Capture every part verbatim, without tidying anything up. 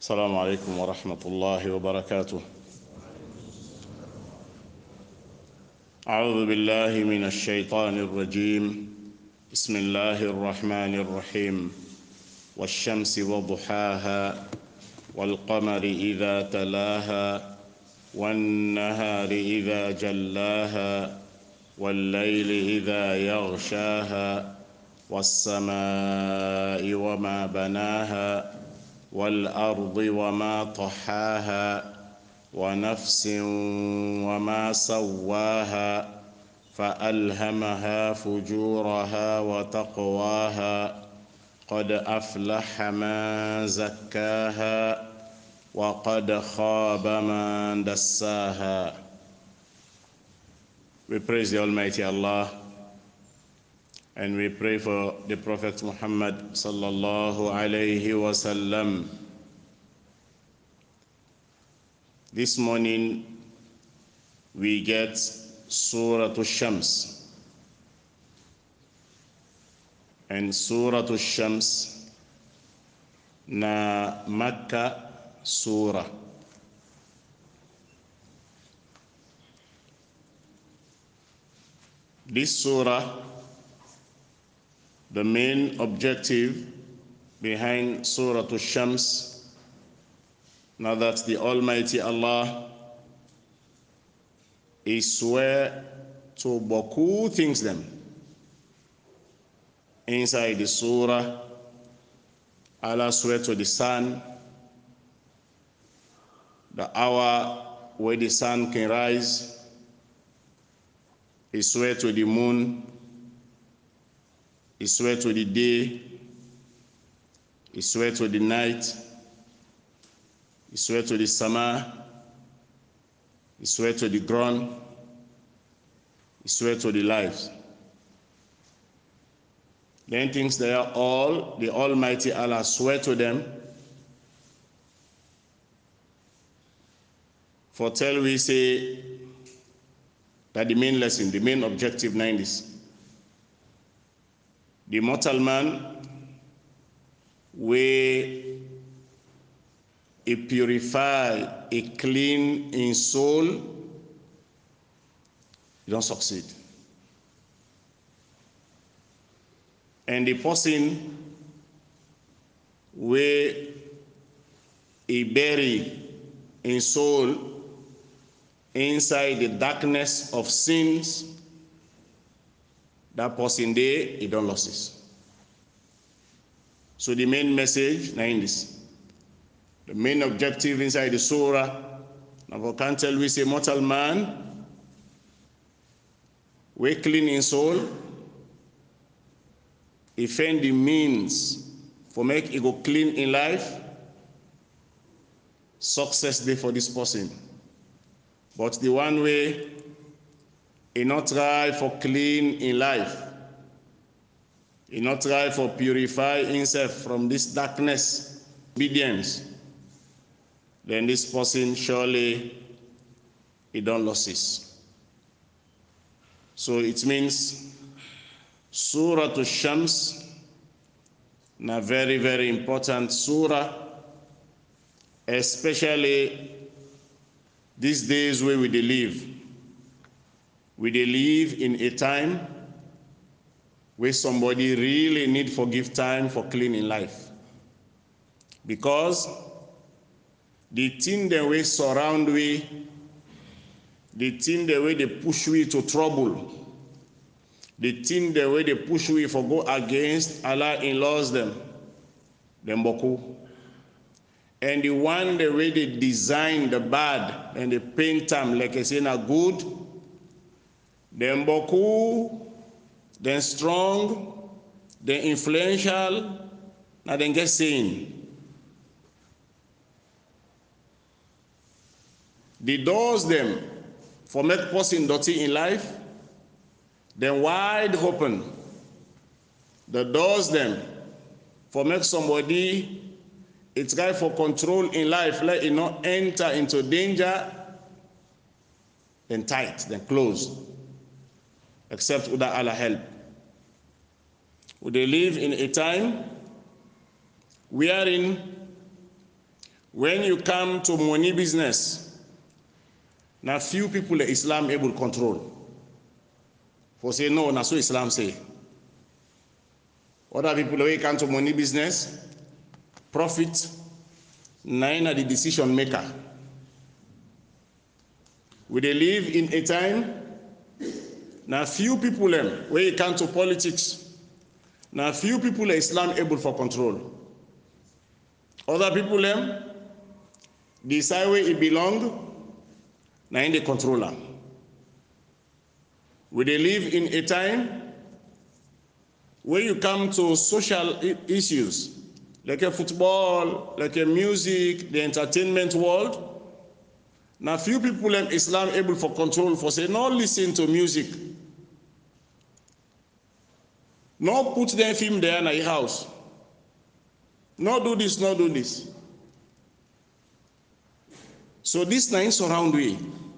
السلام عليكم ورحمة الله وبركاته. أعوذ بالله من الشيطان الرجيم. بسم الله الرحمن الرحيم. والشمس وضحاها والقمر إذا تلاها والنهار إذا جلاها والليل إذا يغشاها والسماء وما بناها والأرض وما طحاها ونفس وما سواها فألهمها فجورها وتقواها قد أفلح من زكاها وقد خاب من دساها. We praise the Almighty Allah and we pray for the Prophet Muhammad sallallahu alayhi wa sallam. This morning we get Surah Ash-Shams, and Surah Ash-Shams na Makkah Surah. This Surah, the main objective behind Surah Ash-Shams, now that the Almighty Allah is swear to boku things them inside the Surah. Allah swear to the sun, the hour where the sun can rise. He swear to the moon. He swear to the day. He swear to the night. He swear to the summer. He swear to the ground. He swear to the lives. Then things they are all, the Almighty Allah swear to them. For tell we say that the main lesson, the main objective nine is the mortal man where he purify, a clean in soul, you don't succeed. And the person where he bury in soul inside the darkness of sins, that person there, he don't losses. So the main message now in this, the main objective inside the surah, now can tell we say mortal man, we clean in soul, he find the means for make it go clean in life, success day for this person. But the one way he not try for clean in life, he not try for purify himself from this darkness, obedience, then this person surely he don't losses. So it means Surah Ash-Shams, a very, very important surah, especially these days where we dey live. We dey live in a time where somebody really need forgive time for cleaning life. Because the thing that we surround we, the thing that way they push we to trouble, the thing that way they push we for go against Allah in laws them, them boku. And the one the way they design the bad and they paint them like I say na good, them boku, then strong, then influential, now then get saying. The doors them for make person dirty in life, then wide open. The doors them for make somebody it's guy for control in life, let it not enter into danger, then tight, then closed, except without Allah help. Would they live in a time wherein When you come to money business, now few people Islam able control. For say no, na so Islam say. Other people when you come to money business, profit, nine are the decision maker. We they live in a time, now few people them when you come to politics, now few people Islam able for control. Other people them decide where it belong, now in the controller. We they live in a time where you come to social issues, like a football, like a music, the entertainment world. Now few people in Islam able for control for say, no listen to music. No put their film there in a house. No do this, no do this. So this nine surround we.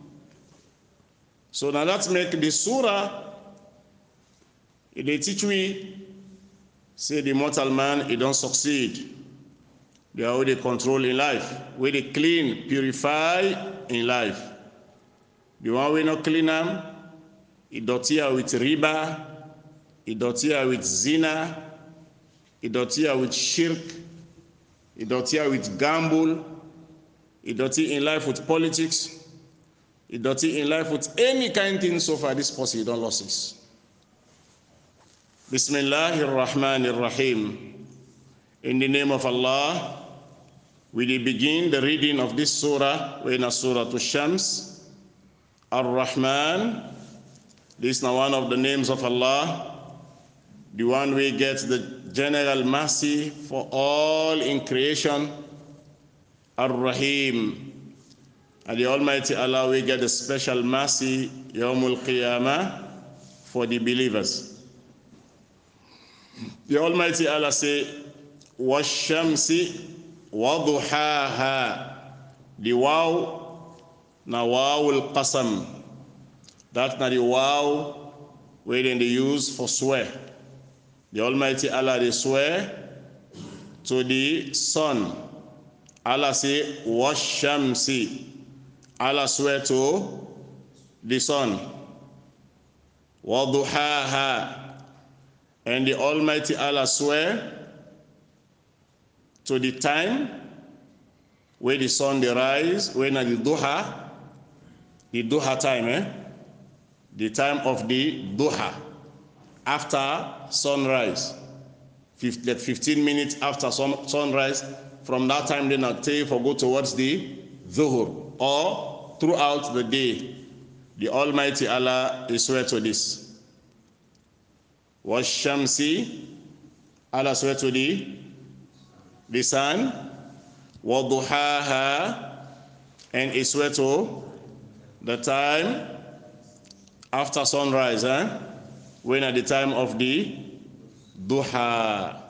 So now let's make the surah, they teach we, say the mortal man, he don't succeed. They are already control in life. Where they clean, purify in life. The one we not clean them, he dirty with riba, he dirty with zina, he dirty with shirk, he dirty with gamble, he dirty in life with politics, he dirty in life with any kind of thing so far this person he don't losses. Bismillahir Rahmanir Rahim. In the name of Allah, we begin the reading of this surah, in Surah Ash-Shams. Ar-Rahman, this is now one of the names of Allah, the one we get the general mercy for all in creation. Ar-Rahim, and the Almighty Allah we get the special mercy, Yawmul Qiyamah, for the believers. The Almighty Allah say, Wash-Shamsi Waduhaha. The wow, na wow al qasam. That's not the wow where they use for swear. The Almighty Allah they swear to the sun. Allah say Wash-Shamsi. Allah swear to the sun. Waduhaha. And the Almighty Allah swear to the time where the sun they rise, when the duha, the duha time, eh? The time of the duha, after sunrise, fifteen minutes after sun, sunrise, from that time then I'll take for go towards the zuhur, or throughout the day. The Almighty Allah is swear to this. Wash-Shamsi, Allah swear to the the sun, waduhaha, and is swear to the time after sunrise, eh? When at the time of the duha.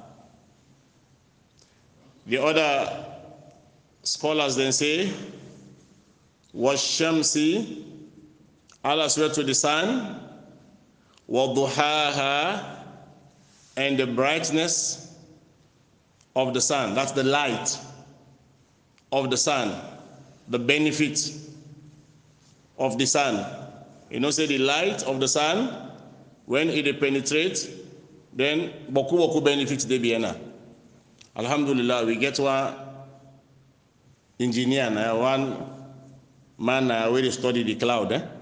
The other scholars then say, Wash-Shamsi, Allah swear to the sun, waduhaha, and the brightness of the sun. That's the light of the sun, the benefit of the sun. You know, say the light of the sun, when it penetrates, then boku boku benefits de biena. Alhamdulillah, we get one engineer now, one man uh, where they study the cloud. Eh?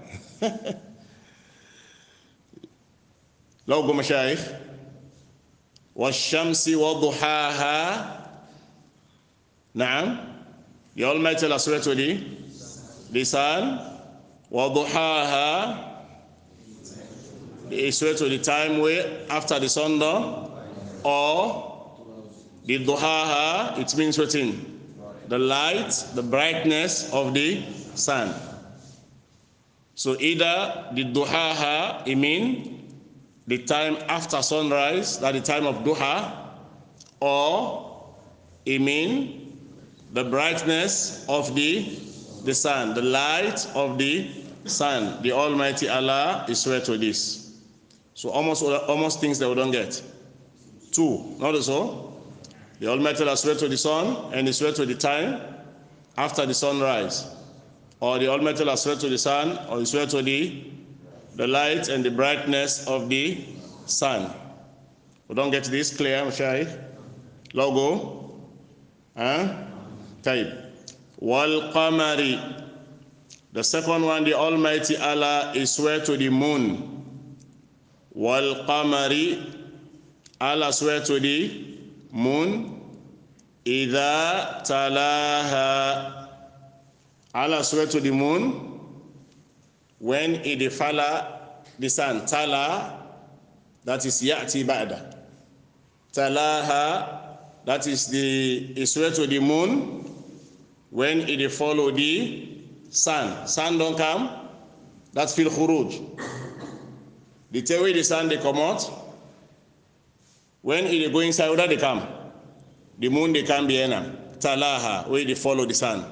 Logo Mashaykh. Wash-Shamsi Waduhaha. Naam. The Almighty Allah swear to the, the sun. Waduhaha. He swear to the time where after the sun down. Or the duhaha, it means what in? The light, the brightness of the sun. So either the duhaha, it means the time after sunrise, that the time of duha, or it means the brightness of the, the sun, the light of the sun. The Almighty Allah is swear to this. So almost almost things that we don't get. Two, not so. The Almighty Allah swear to the sun, and he swear to the time after the sunrise, or the Almighty Allah swear to the sun, or he swear to the, the light and the brightness of the sun. We don't get this clear, Mashayikh? Logo? Huh? Type. Wal qamari. The second one, the Almighty Allah is swear to the moon. Wal qamari. Allah swear to the moon. Idha talaha. Allah swear to the moon when it follow the sun. Tala, that is ya'ti ba'da. Talaha, that is the, he swear to the moon when it follow the sun. Sun don't come, that's fil khuruj. The tell way the sun they come out, when it go inside, where they come? The moon they come behind them. Talaha, where they follow the sun.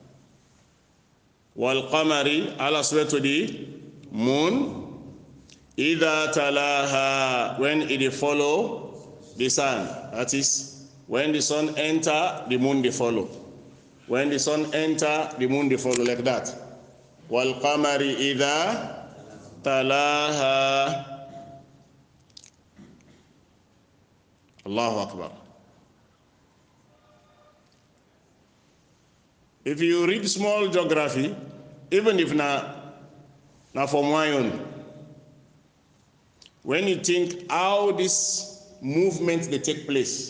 Wal qamari, Allah swear to the moon. Idha talaha, when it follow the sun. That is, when the sun enter, the moon they follow. When the sun enter, the moon they follow, like that. Wal qamari idha talaha. Allahu Akbar. If you read small geography, even if na, na from my own, when you think how this movement they take place,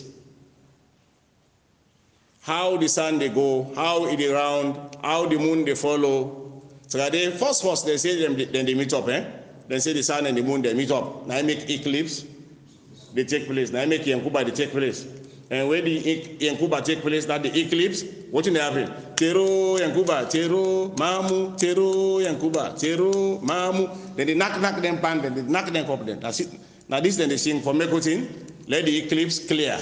how the sun they go, how it around, how the moon they follow. So they first first they say them then they meet up, eh? Then say the sun and the moon they meet up. Now I make eclipse, they take place. Now I make Yankuba they take place. And when the Yankuba take place, that the eclipse, what in the happen? Tero Yankuba, Tero Mamu, Tero Yankuba, Tero Mamu. Then they knock knock them pan, then they knock them up. Then that's it. Now this then they sing for Mekotin, let the eclipse clear.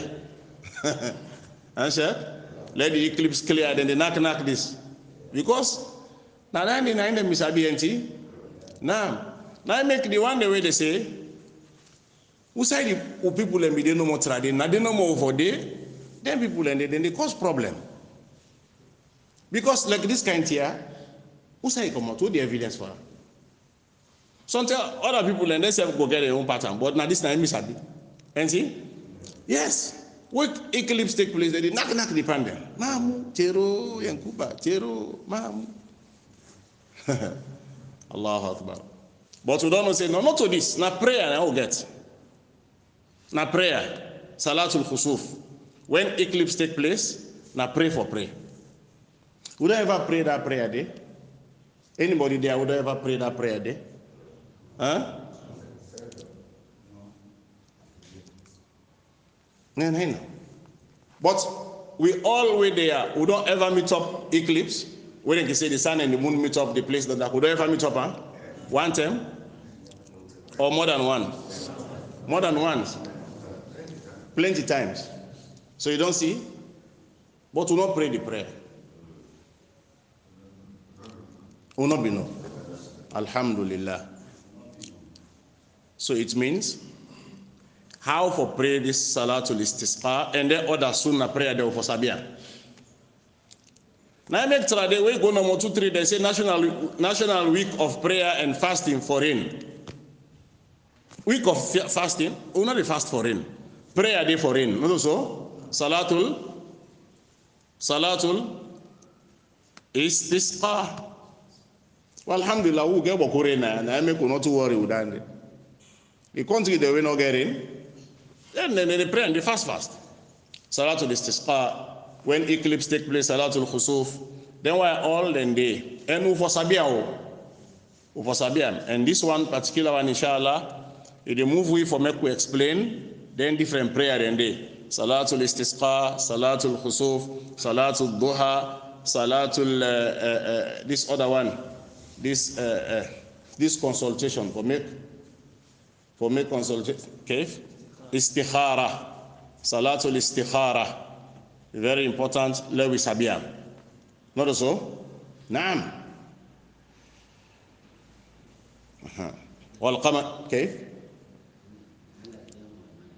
Answer? Let the eclipse clear. Then they knock knock this, because now ninety-nine them is a B N T. Now, now I make the one the way they say. Who say the people and they no more trading, now they no more over there, then people and they, then they cause problem. Because like this kind here, who say come out? What the evidence for? Some tell other people and they say go get their own pattern, but now this time miss it. And see? Yes. What eclipse take place? They did knock knock the pandem. Mamu, Tero, Yankuba, Tero, Mamu. Allahu Akbar. But we don't say no, not to this. Now prayer I will get. Now prayer, Salatul Khusuf. When eclipse take place, now pray for prayer. Would I ever pray that prayer day? Anybody there would I ever pray that prayer day? Huh? No, no, no. But we all way there. We don't ever meet up eclipse. When they can say the sun and the moon meet up the place that we don't ever meet up, huh? One time? Or more than one? More than once. Plenty times. So you don't see? But will not pray the prayer. Will not be no. Alhamdulillah. So it means how for pray this Salatul Istisqa and then other sunnah prayer there for Sabia. Now I make today we go number two three. They say national national week of prayer and fasting for rain. Week of fasting, we not the fast for rain. Prayer day for rain. Not so. Salatul Salatul Istisqa. Well, alhamdulillah, we get boko rain and I make not to worry with that. The country they will not get in. Then they pray and they fast fast. Salatul Istisqa. When eclipse take place, Salatul Khusuf. Then why all then day. And we for Sabia. We for Sabia. And this one particular one, inshallah. If they move we for make we explain, then different prayer and day. Salatul Istisqa, Salatul Khusuf, Salatul Duha, Salatul uh, uh, uh, this other one, this uh, uh, this consultation for make for make consultation. Okay, Istikhara, Salatul Istikhara, very important. Lewi Sabia, not so. Naam. Wal Qamar. Okay.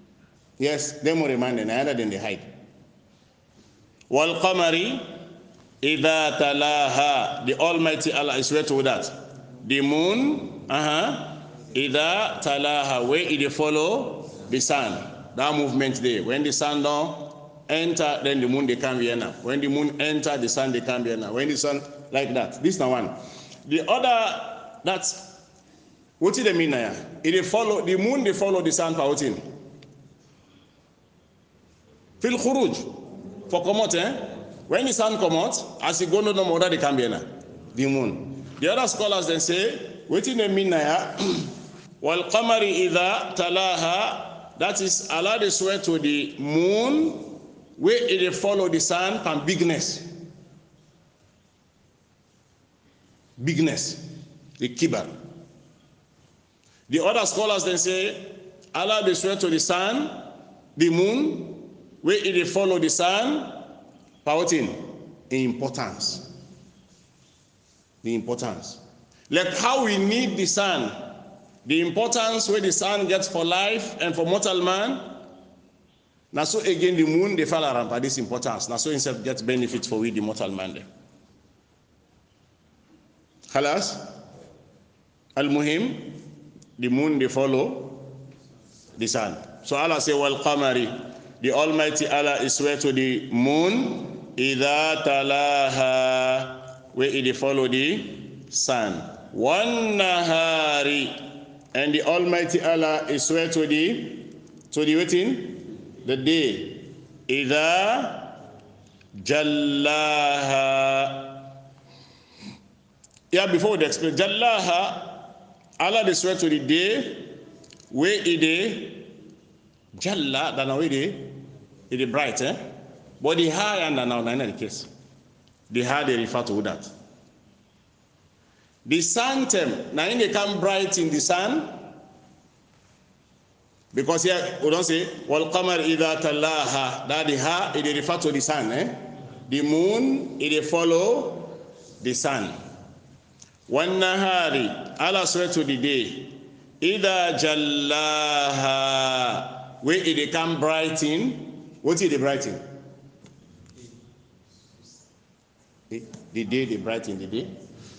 Yes, they more remind and other than the height. Wal Qamari, Idha talaha, the Almighty Allah, I swear to that. The moon, uh-huh. Idha talaha, where it follow the sun. That movement there. When the sun don't enter, then the moon they come here now. When the moon enter, the sun they come here now. When the sun, like that. This is the one. The other, that's, what did they mean now? It they follow, the moon they follow the sun for what in? Fil khuruj. For come out, eh? When the sun come out, as you go no more that they can be now, the moon. The other scholars then say, what in the minaya, wal qamari idha talaha, that is Allah they swear to the moon, where it follow the sun from bigness. Bigness. The kibar. The other scholars then say, Allah they swear to the sun, the moon, where it follow the sun, what in importance, the importance, like how we need the sun, the importance where the sun gets for life and for mortal man. Now so again the moon they fall around by this importance. Now so himself gets benefits for we the mortal man there. Khalas, al muhim, the moon they follow the sun. So Allah say wal qamari, the Almighty Allah is swear to the moon. Idha talaha, where it follow the sun. One nahari, and the Almighty Allah is swear to the to the waiting the day. Idha jallaha. Yeah, before we explain jallaha, Allah is swear to the day where it is jalla, that now it is it is bright, eh? But the high and now in the case, the high they refer to that. The sun term, now in they come bright in the sun, because here we don't say wal qamar idha talaha, that the high it refer to the sun, eh? The moon it follow the sun. Wan nahari, Allah swear to the day, idha jallaha, where it come bright in, what is the bright in? The day they brighten the day.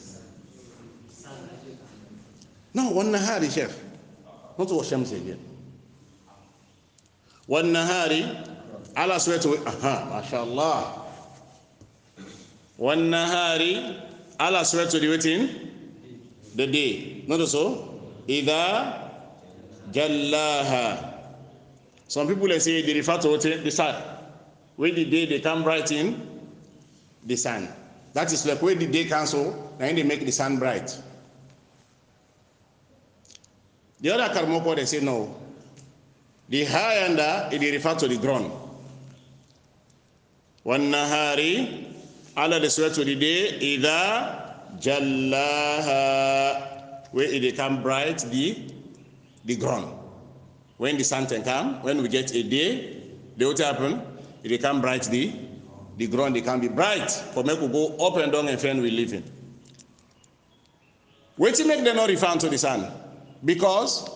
No, one nahari, chef. Not what Shem said here. One nahari, Allah swear to it. Aha, mashallah. One nahari, Allah swear to the waiting, the day. Not so. Idha jallaha. Some people they say they refer to it, the sun. When the day they come bright in the sun. That is like when the day cancel, then they make the sun bright. The other Karmoko they say no. The high under it refer to the ground. One nahari, Allah they swear to the day, idha jallaha, where it become bright the the ground. When the sun can come, when we get a day, they what happen? It become bright the the ground, they can be bright for make we go up and down and find we live in. Wait to make them not refer to the sun, because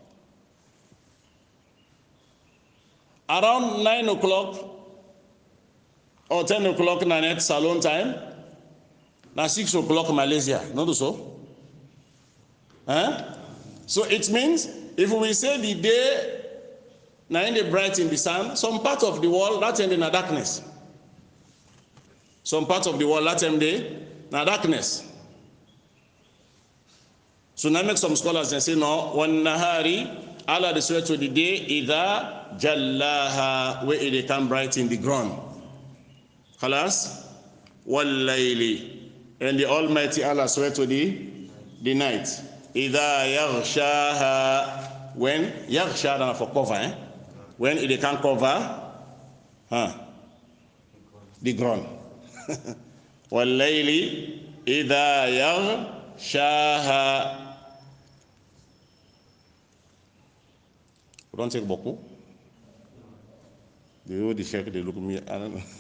around nine o'clock or ten o'clock night salon time, now six o'clock Malaysia, not so. Huh? So it means if we say the day now in the bright in the sun, some part of the world that end in the darkness. Some part of the world that time day now darkness. So now make some scholars and say no, one nahari, Allah the swear to the day, either jallaha, where it come bright in the ground. Khalas, wal layli, and the Almighty Allah swear to the the night. Either yaghshaha, when yaghsha for cover, eh? When it can cover, huh? The ground. Wal layli idha yaghshaha. Don't take beaucoup. They know the sheikh, they look at me, I don't know.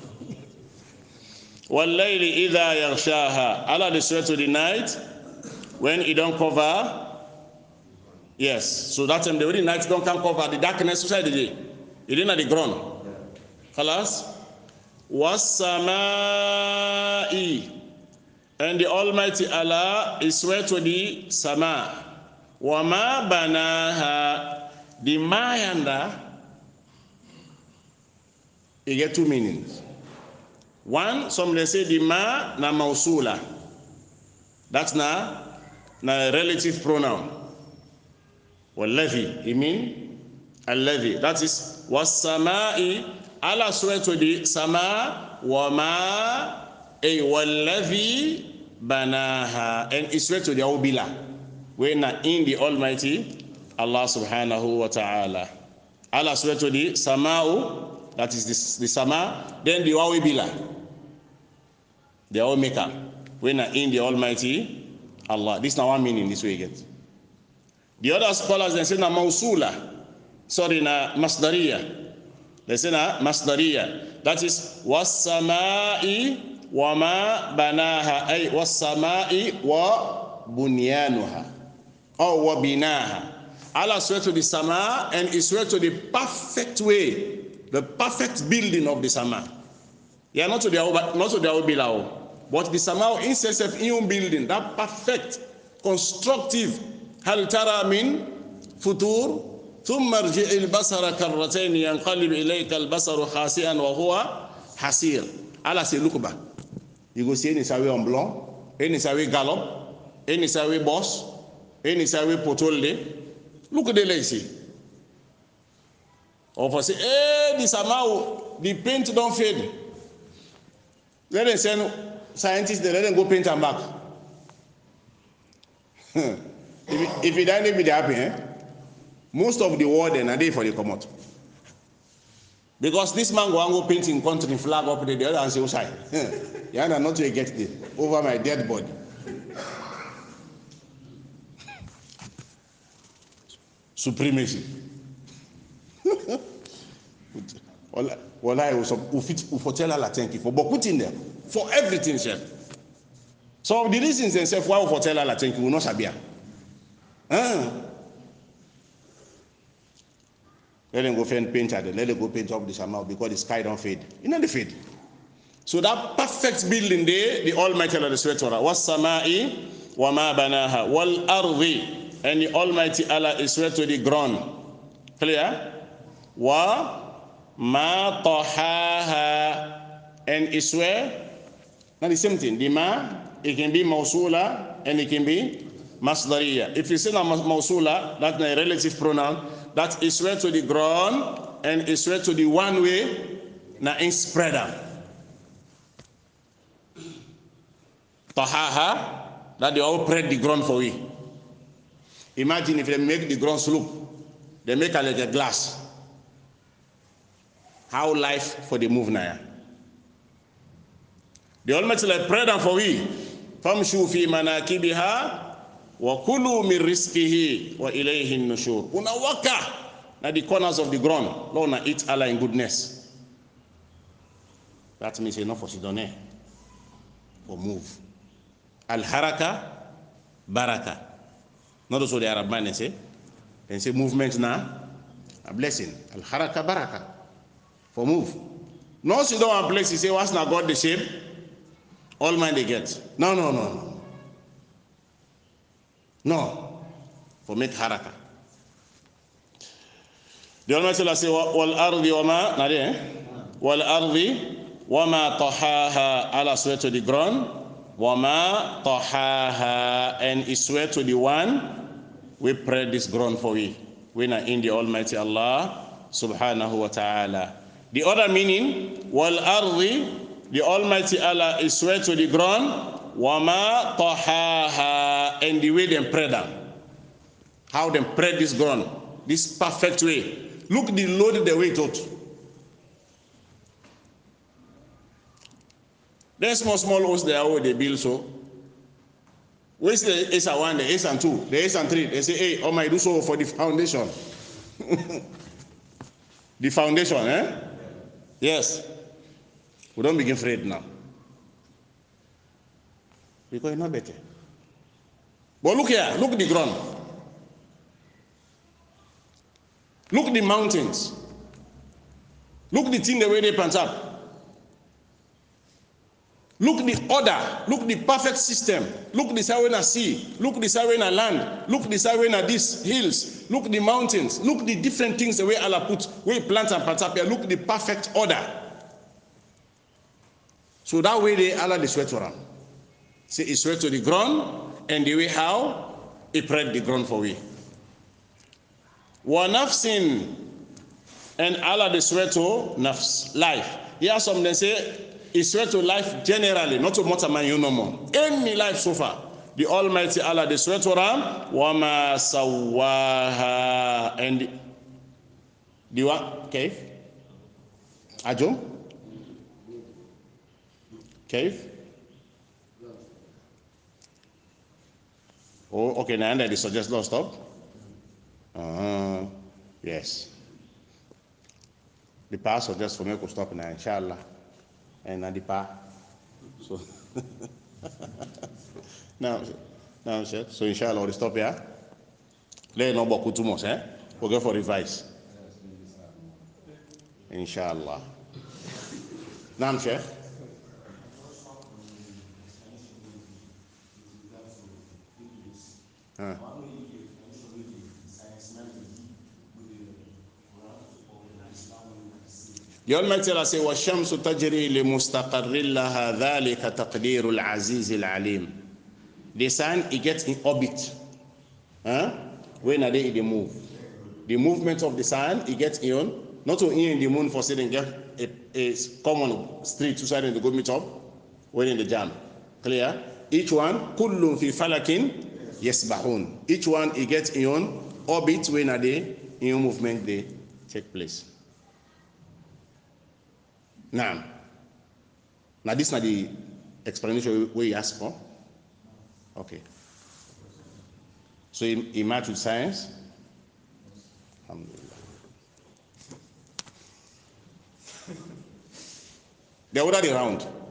Wal layli idha yaghshaha. Allah the swear to the night when it don't cover. Yes, so that time the very night don't can cover the darkness inside the day. It is not the ground. Khalas. was-samai, and the Almighty Allah is swear to the sama. Wa ma banaha, the mayanda, you get two meanings. One, some they say the ma na mausula. That's na na relative pronoun. Wallahi, it mean alladhi. That is was-samai. Allah swear to the sama, wa ma ay wallahi banaha, and he swear to the awbila. When in the Almighty Allah subhanahu wa ta'ala. Allah swear to the sama'u, that is the, the sama, then the awbila, the awmaker. When in the Almighty Allah. This is now one meaning this way again. The other scholars they say na mausula, sorry na masdariya. They say na masdariya. That is was-samai wa ma banaha, ay was-samai wa bunyanuha, or wa binaha. Allah swear to the sama, and he swear to the perfect way, the perfect building of the sama. Yeah, not to the not to the awbilao, but the sama in sense of in building, that perfect, constructive. Hal tara min futur. ثم ارجع البصر كرتين ينقلب إليك البصر خاسئا وهو حسير. Allah say, look back. You go see any sawe on blanc, any sawe gallop, any sawe boss, any sawe potole. Look at the lazy. Or for say, eh, this amount, the paint don't fade. Let them send scientists, they let them go paint them back. if, if it doesn't be happy, eh? Most of the world then are there for the come out. Because this man go and go painting country flag up there, the other and say, Osai. Yeah, I'm not to get there over my dead body. Supremacy. Well, I was for tell Allah thank you for but put in there for everything, chef. So the reasons themselves why we for tell Allah thank you will not sabia. Ah. Let them go find paint at it. Let them go paint up this amount because the sky don't fade. You know the fade. So that perfect building there, the Almighty Allah swear to Allah. Was-samai wa ma banaha wal ardi, and the Almighty Allah is swear to the ground. Clear? Wa ma tahaha, and he swear. Now the same thing. The ma, it can be mausula and it can be masdariya. If you say na mausula, that's a relative pronoun. That is swear to the ground and is swear to the one way na in spreader. Tahaha, that they all spread the ground for we. Imagine if they make the ground slope, they make it like a glass. How life for the move now? The Almighty like spread them for we. Famshu fi manakibiha. Wa kulu min rizqihi wa ilayhi nushur. Una waka na the corners of the ground. Lord na eat Allah in goodness. That means enough for sidone for move. Al haraka baraka. Not also the Arab man they say. They say movement na a blessing. Al haraka baraka for move. No sit down one place you say what's not God the shape. All mind they get. No no no no. No, for make haraka. The Almighty Allah say, "Wal ardi wa ma," not there. Wal ardi wa ma tahaha. Allah swear to the ground. Wa ma tahaha, and He swear to the one we pray this ground for we. We are in the Almighty Allah subhanahu wa taala. The other meaning, wal ardi, the Almighty Allah is swear to the ground. Wama tahaha, and the way them pray them, how them pray this ground, this perfect way. Look the load the way out. There's small small house there where they build so. Where's the S and one, the S and two, the S and three? They say, hey, oh my, do so for the foundation. The foundation, eh? Yes. We don't begin afraid now. Because it's not better. But look here, look at the ground. Look at the mountains. Look at the thing the way they plant up. Look the order, look the perfect system, look the side when I sea, look the side when I land, look the side when I these hills, look the mountains, look the different things the way Allah put, where plant and patapia, look the perfect order. So that way they Allah they sweat around. See, he sweat to the ground, and the way how he spread the ground for we. Wa nafsin, and Allah they sweat to nafs, life. Here some they say he sweat to life generally, not to mortal man you no more. Any life so far. The Almighty Allah they sweat to ram, wa ma sawaha, and the, the what? Okay. Ajo? Cave? Oh, okay, now they suggest don't stop. Uh, yes. The pastor suggests for me to stop now, inshallah. And now the pa. So now, now, so inshallah, we'll stop here. Let no boku too much, eh? We'll go for revise. Inshallah. Now, Sheikh. Huh. The Almighty Allah say, وَالشَّمْسُ تَجْرِي لِمُسْتَقَرٍّ لَهَا ذَلِكَ تَقْدِيرُ الْعَزِيزِ الْعَلِيمِ. The sun, it gets in orbit. Huh? When are they in the move? The movement of the sun, it gets in, not to in the moon for sitting, get a, a common street to side and to go meet up, when in the jam. Clear? Each one, كُلٌّ فِي فَلَكٍ يَسْبَحُونَ. Each one, it gets in orbit when are they in movement they take place. Now, now this is not the explanation we ask for. Okay. So in, in math with science, alhamdulillah. The other way around.